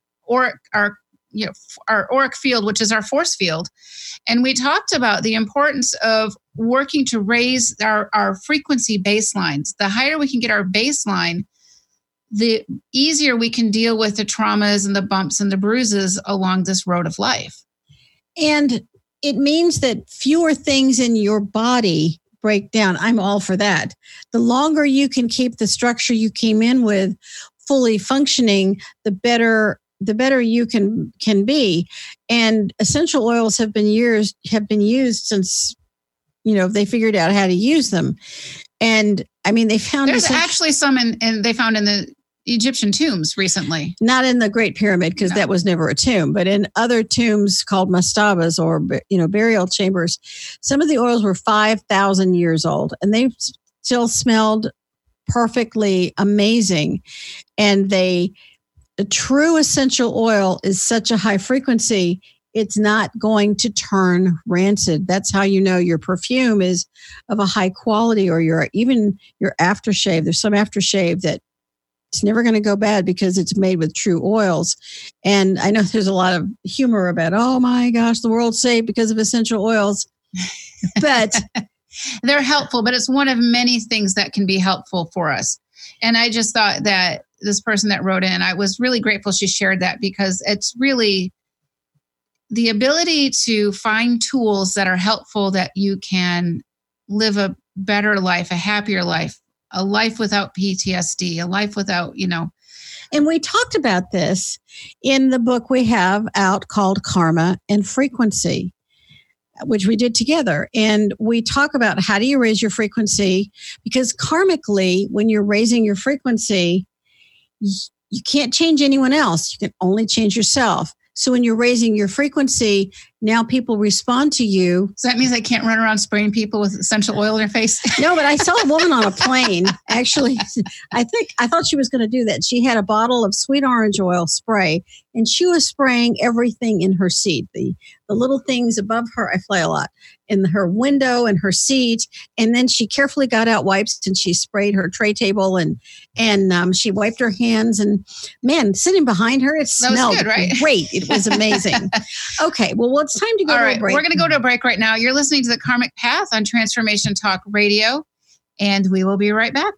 A: auric field, which is our force field. And we talked about the importance of working to raise our frequency baselines. The higher we can get our baseline, the easier we can deal with the traumas and the bumps and the bruises along this road of life.
B: And it means that fewer things in your body break down. I'm all for that. The longer you can keep the structure you came in with fully functioning, the better the better you can be. And essential oils have been used since, they figured out how to use them. And I mean, they found
A: there's actually some they found in the Egyptian tombs recently. Not
B: in the Great Pyramid, because that was never a tomb, but in other tombs called mastabas or, burial chambers, some of the oils were 5,000 years old and they still smelled perfectly amazing. And a true essential oil is such a high frequency, it's not going to turn rancid. That's how you know your perfume is of a high quality, or your aftershave. There's some aftershave that it's never going to go bad because it's made with true oils. And I know there's a lot of humor about, oh my gosh, the world's saved because of essential oils. But
A: they're helpful, but it's one of many things that can be helpful for us. And I just thought that this person that wrote in, I was really grateful she shared that, because it's really the ability to find tools that are helpful, that you can live a better life, a happier life, a life without PTSD, a life without,
B: And we talked about this in the book we have out called Karma and Frequency, which we did together. And we talk about how do you raise your frequency, because karmically, when you're raising your frequency, you can't change anyone else. You can only change yourself. So when you're raising your frequency, now people respond to you.
A: So that means I can't run around spraying people with essential oil in their face?
B: No, but I saw a woman on a plane. Actually, I thought she was going to do that. She had a bottle of sweet orange oil spray, and she was spraying everything in her seat. The little things above her, I fly a lot, in her window and her seat. And then she carefully got out wipes and she sprayed her tray table and she wiped her hands. And man, sitting behind her, it smelled good, right? Great. It was amazing. Okay, well, it's time to go to a break.
A: We're going to go to a break right now. You're listening to The Karmic Path on Transformation Talk Radio, and we will be right back.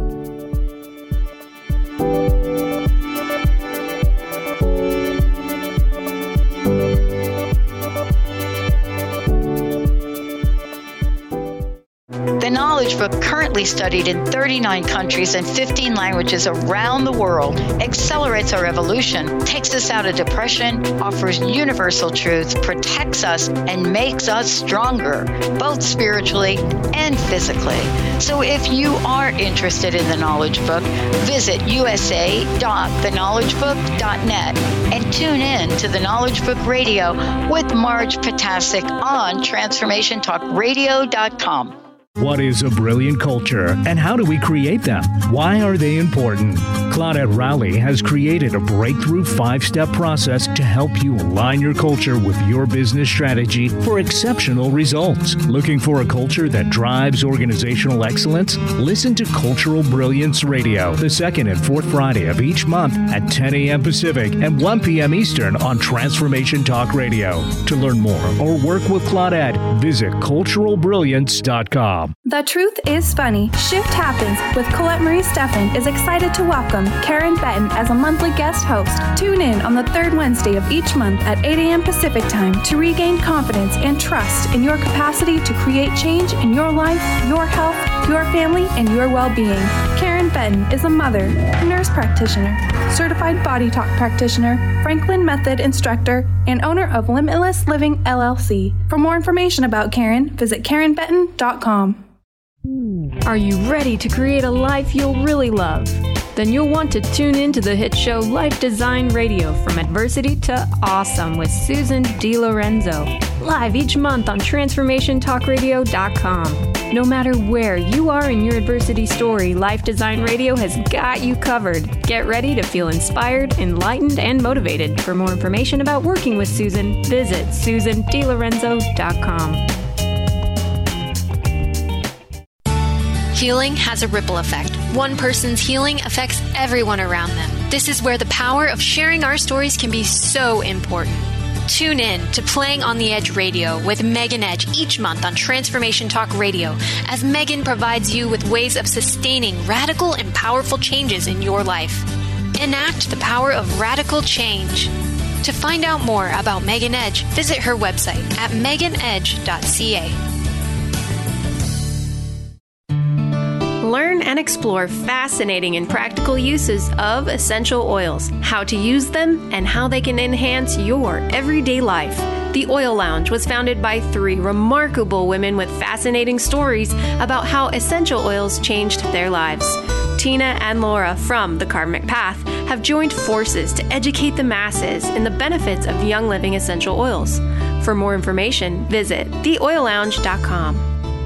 N: The Knowledge Book, currently studied in 39 countries and 15 languages around the world, accelerates our evolution, takes us out of depression, offers universal truth, protects us, and makes us stronger, both spiritually and physically. So if you are interested in the Knowledge Book, visit usa.theknowledgebook.net and tune in to the Knowledge Book Radio with Marge Potasic on TransformationTalkRadio.com.
D: What is a brilliant culture, and how do we create them? Why are they important? Claudette Rowley has created a breakthrough 5-step process to help you align your culture with your business strategy for exceptional results. Looking for a culture that drives organizational excellence? Listen to Cultural Brilliance Radio, the second and fourth Friday of each month at 10 a.m. Pacific and 1 p.m. Eastern on Transformation Talk Radio. To learn more or work with Claudette, visit culturalbrilliance.com.
I: The Truth is Funny. Shift Happens with Colette Marie Steffen is excited to welcome Karen Benton as a monthly guest host. Tune in on the third Wednesday of each month at 8 a.m. Pacific Time to regain confidence and trust in your capacity to create change in your life, your health, your family, and your well-being. Karen Benton is a mother, nurse practitioner, certified body talk practitioner, Franklin Method instructor, and owner of Limitless Living LLC. For more information about Karen, visit KarenBenton.com.
J: Are you ready to create a life you'll really love? Then you'll want to tune in to the hit show Life Design Radio, From Adversity to Awesome with Susan DiLorenzo, live each month on TransformationTalkRadio.com. No matter where you are in your adversity story, Life Design Radio has got you covered. Get ready to feel inspired, enlightened, and motivated. For more information about working with Susan, visit SusanDiLorenzo.com.
O: Healing has a ripple effect. One person's healing affects everyone around them. This is where the power of sharing our stories can be so important. Tune in to Playing on the Edge Radio with Megan Edge each month on Transformation Talk Radio, as Megan provides you with ways of sustaining radical and powerful changes in your life. Enact the power of radical change. To find out more about Megan Edge, visit her website at meganedge.ca.
J: Learn and explore fascinating and practical uses of essential oils, how to use them, and how they can enhance your everyday life. The Oil Lounge was founded by 3 remarkable women with fascinating stories about how essential oils changed their lives. Tina and Laura from The Karmic Path have joined forces to educate the masses in the benefits of Young Living essential oils. For more information, visit theoillounge.com.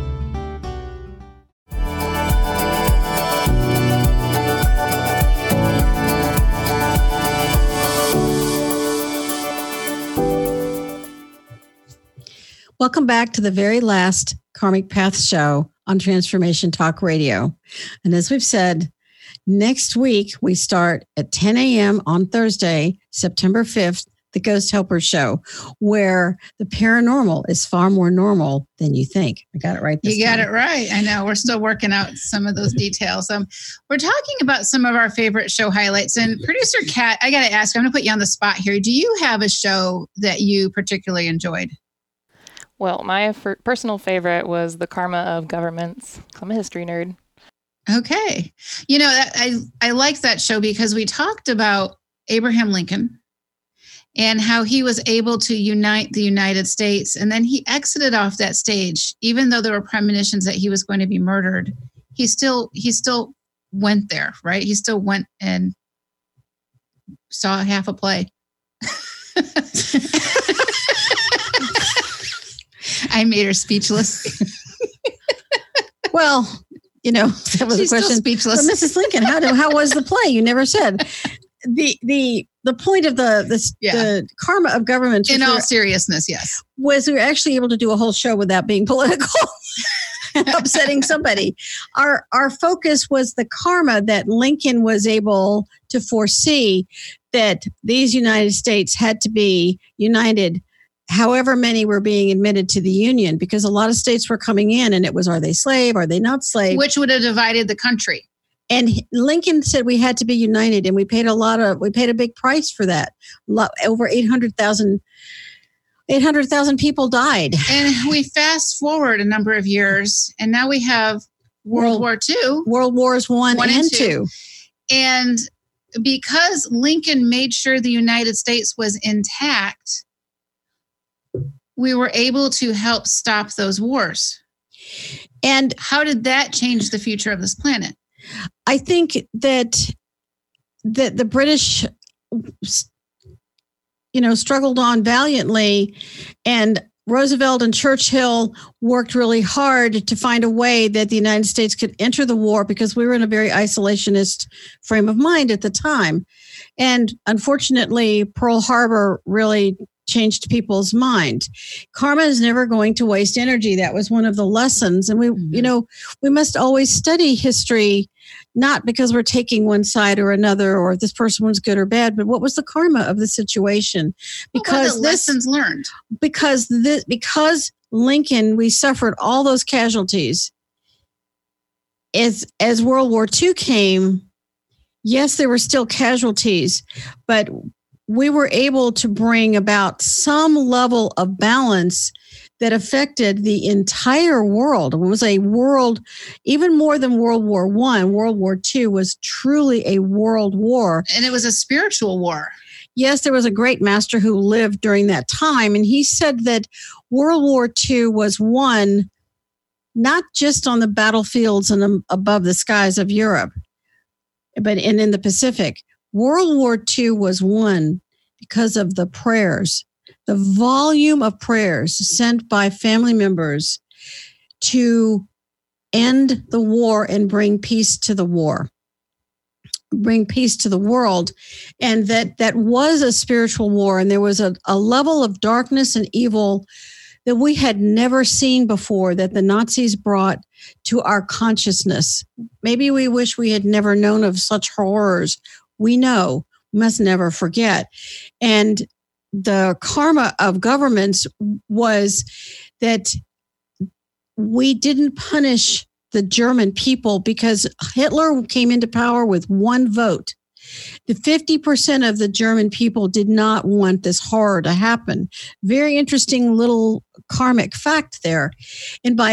B: Welcome back to the very last Karmic Path show on Transformation Talk Radio. And as we've said, next week we start at 10 a.m. on Thursday, September 5th, the Ghost Helpers Show, where the paranormal is far more normal than you think. I got it right this time.
A: You got it right. I know. We're still working out some of those details. We're talking about some of our favorite show highlights. And producer Kat, I got to ask, I'm going to put you on the spot here. Do you have a show that you particularly enjoyed?
P: Well, my personal favorite was The Karma of Governments. I'm a history nerd.
A: Okay. You know, I liked that show because we talked about Abraham Lincoln and how he was able to unite the United States. And then he exited off that stage, even though there were premonitions that he was going to be murdered. He still went there, right? He still went and saw half a play. I made her speechless.
B: Well, you know, that was
A: She's
B: a question.
A: Still speechless.
B: But Mrs. Lincoln, how was the play? You never said. The point of the karma of governments,
A: in all seriousness, yes,
B: was we were actually able to do a whole show without being political and upsetting somebody. Our focus was the karma that Lincoln was able to foresee, that these United States had to be united. However many were being admitted to the Union, because a lot of states were coming in, and it was, are they slave? Are they not slave?
A: Which would have divided the country.
B: And Lincoln said we had to be united, and we paid a big price for that. Over 800,000 people died.
A: And we fast forward a number of years, and now we have World War II.
B: World Wars One and Two.
A: And because Lincoln made sure the United States was intact, we were able to help stop those wars.
B: And
A: how did that change the future of this planet?
B: I think that the British, struggled on valiantly, and Roosevelt and Churchill worked really hard to find a way that the United States could enter the war, because we were in a very isolationist frame of mind at the time. And unfortunately, Pearl Harbor really changed people's mind. Karma is never going to waste energy. That was one of the lessons. And we must always study history, not because we're taking one side or another, or if this person was good or bad, but what was the karma of the situation? Because
A: lessons learned.
B: Because Lincoln, we suffered all those casualties. As World War II came, yes, there were still casualties, but we were able to bring about some level of balance that affected the entire world. It was a world, even more than World War I. World War II was truly a world war.
A: And it was a spiritual war.
B: Yes, there was a great master who lived during that time, and he said that World War II was won not just on the battlefields and above the skies of Europe, but in the Pacific. World War II was won because of the prayers, the volume of prayers sent by family members to end the war and bring peace to the war, bring peace to the world. And that was a spiritual war. And there was a level of darkness and evil that we had never seen before, that the Nazis brought to our consciousness. Maybe we wish we had never known of such horrors. We know, we must never forget. And the karma of governments was that we didn't punish the German people, because Hitler came into power with one vote. The 50% of the German people did not want this horror to happen. Very interesting little karmic fact there. And by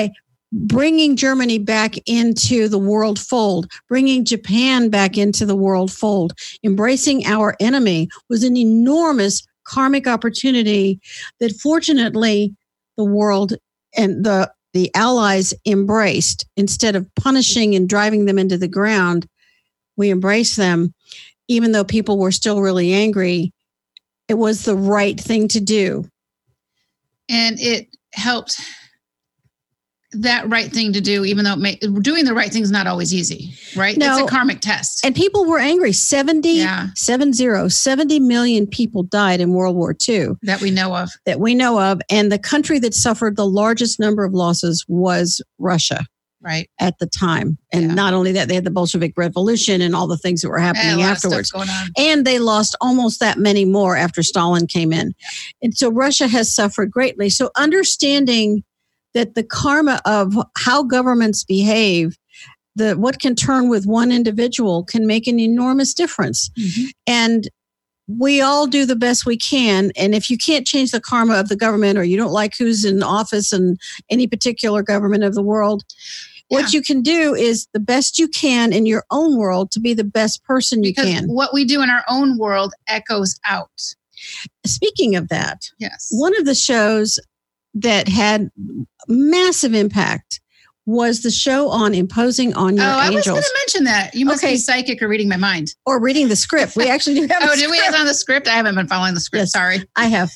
B: bringing Germany back into the world fold, bringing Japan back into the world fold, embracing our enemy was an enormous karmic opportunity that fortunately the world and the allies embraced. Instead of punishing and driving them into the ground, we embraced them. Even though people were still really angry, it was the right thing to do.
A: And it helped that right thing to do, even though doing the right thing is not always easy, right?
B: No,
A: it's a karmic test.
B: And people were angry. 70 million people died in World War II.
A: That we know of. And the country that suffered the largest number of losses was Russia. Right.
B: At the time. And not only that, they had the Bolshevik Revolution and all the things that were happening afterwards. And they lost almost that many more after Stalin came in. Yeah. And so Russia has suffered greatly. So understanding that the karma of how governments behave, what can turn with one individual can make an enormous difference. Mm-hmm. And we all do the best we can. And if you can't change the karma of the government, or you don't like who's in office in any particular government of the world, what you can do is the best you can in your own world to be the best person you can.
A: What we do in our own world echoes out.
B: Speaking of that, one of the shows that had massive impact was the show on imposing on your angels. I was going to
A: mention that. You must be psychic or reading my mind.
B: Or reading the script. We actually do have a script.
A: Did we have on the script? I haven't been following the script. Yes, sorry.
B: I have.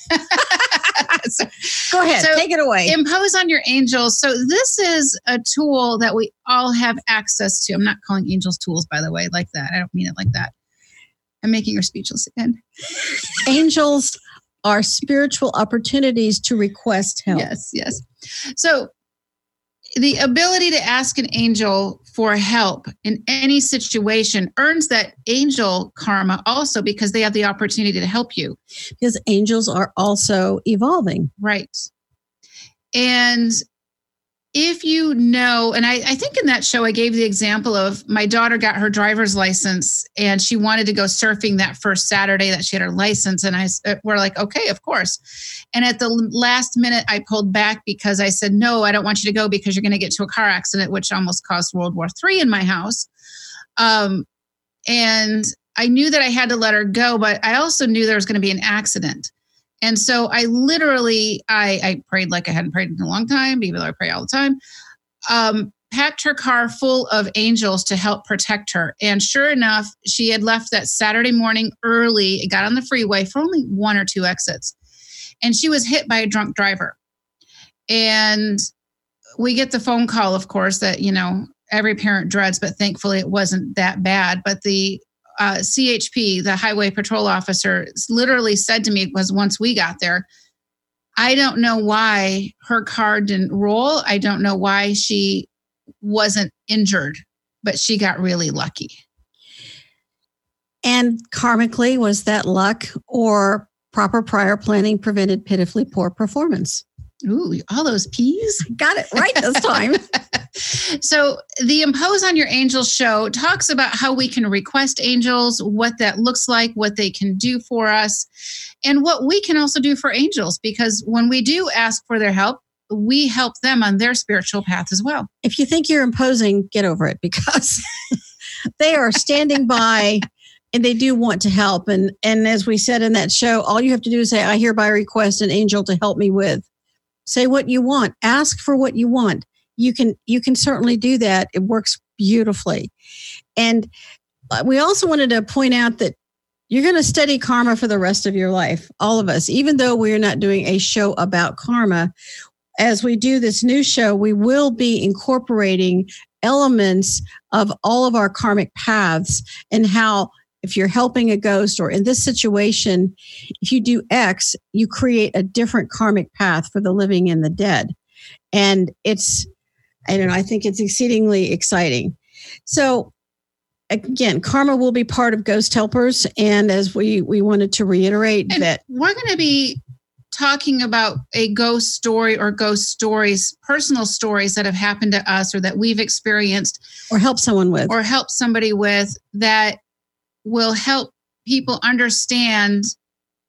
B: Go ahead. Take it away.
A: Impose on your angels. So this is a tool that we all have access to. I'm not calling angels tools, by the way, like that. I don't mean it like that. I'm making her speechless again.
B: Angels are spiritual opportunities to request help.
A: Yes. So the ability to ask an angel for help in any situation earns that angel karma also, because they have the opportunity to help you.
B: Because angels are also evolving.
A: Right. And if you know, and I think in that show, I gave the example of my daughter got her driver's license and she wanted to go surfing that first Saturday that she had her license. And we're like, okay, of course. And at the last minute, I pulled back because I said, no, I don't want you to go because you're going to get to a car accident, which almost caused World War III in my house. And I knew that I had to let her go, but I also knew there was going to be an accident. And so I literally, I prayed like I hadn't prayed in a long time, even though I pray all the time, packed her car full of angels to help protect her. And sure enough, she had left that Saturday morning early, got on the freeway for only 1 or 2 exits. And she was hit by a drunk driver. And we get the phone call, of course, that, every parent dreads, but thankfully it wasn't that bad. But the CHP, the highway patrol officer, literally said to me, once we got there, I don't know why her car didn't roll. I don't know why she wasn't injured, but she got really lucky.
B: And karmically, was that luck or proper prior planning prevented pitifully poor performance?
A: Ooh, all those P's.
B: Got it right this time.
A: So the Impose on Your Angels show talks about how we can request angels, what that looks like, what they can do for us, and what we can also do for angels. Because when we do ask for their help, we help them on their spiritual path as well.
B: If you think you're imposing, get over it, because they are standing by and they do want to help. And as we said in that show, all you have to do is say, I hereby request an angel to help me with. Say what you want. Ask for what you want. You can certainly do that. It works beautifully. And we also wanted to point out that you're going to study karma for the rest of your life. All of us, even though we're not doing a show about karma, as we do this new show, we will be incorporating elements of all of our karmic paths and how, if you're helping a ghost, or in this situation, if you do X, you create a different karmic path for the living and the dead. And I think it's exceedingly exciting. So again, karma will be part of Ghost Helpers. And as we wanted to reiterate that
A: we're going to be talking about a ghost story or ghost stories, personal stories that have happened to us or that we've experienced.
B: Or help someone with.
A: Or help somebody with, that will help people understand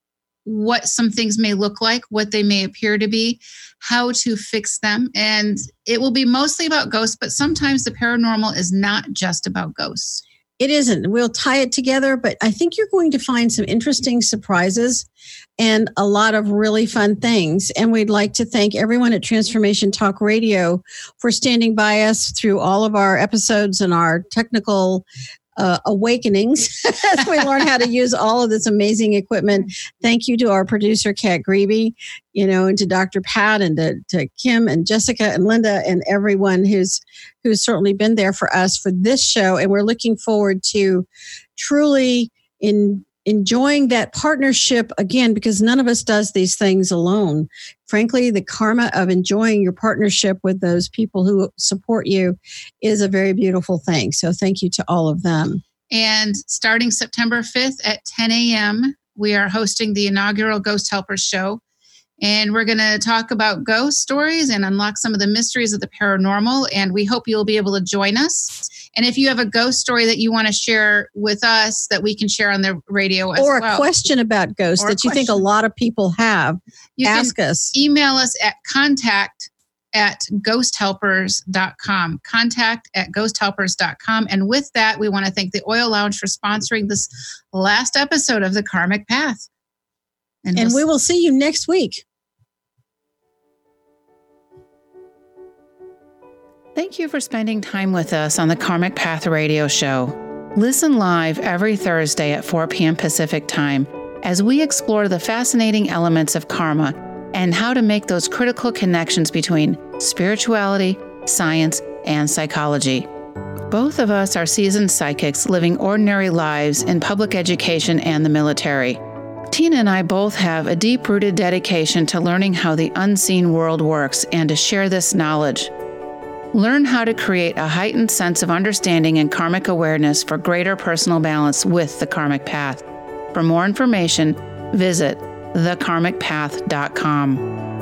A: what some things may look like, what they may appear to be, how to fix them. And it will be mostly about ghosts, but sometimes the paranormal is not just about ghosts.
B: It isn't. We'll tie it together, but I think you're going to find some interesting surprises and a lot of really fun things. And we'd like to thank everyone at Transformation Talk Radio for standing by us through all of our episodes and our technical awakenings as we learn how to use all of this amazing equipment. Thank you to our producer, Kat Grebe, and to Dr. Pat and to Kim and Jessica and Linda and everyone who's certainly been there for us for this show. And we're looking forward to truly enjoying that partnership again, because none of us does these things alone. Frankly, the karma of enjoying your partnership with those people who support you is a very beautiful thing. So thank you to all of them.
A: And starting September 5th at 10 a.m., we are hosting the inaugural Ghost Helpers show. And we're going to talk about ghost stories and unlock some of the mysteries of the paranormal. And we hope you'll be able to join us. And if you have a ghost story that you want to share with us that we can share on the radio as well.
B: Or a question about ghosts that you think a lot of people have, ask us.
A: Email us at contact@ghosthelpers.com. Contact@ghosthelpers.com. And with that, we want to thank the Oil Lounge for sponsoring this last episode of The Karmic Path.
B: And we will see you next week.
A: Thank you for spending time with us on the Karmic Path Radio Show. Listen live every Thursday at 4 p.m. Pacific Time as we explore the fascinating elements of karma and how to make those critical connections between spirituality, science, and psychology. Both of us are seasoned psychics living ordinary lives in public education and the military. Tina and I both have a deep-rooted dedication to learning how the unseen world works and to share this knowledge. Learn how to create a heightened sense of understanding and karmic awareness for greater personal balance with the Karmic Path. For more information, visit thekarmicpath.com.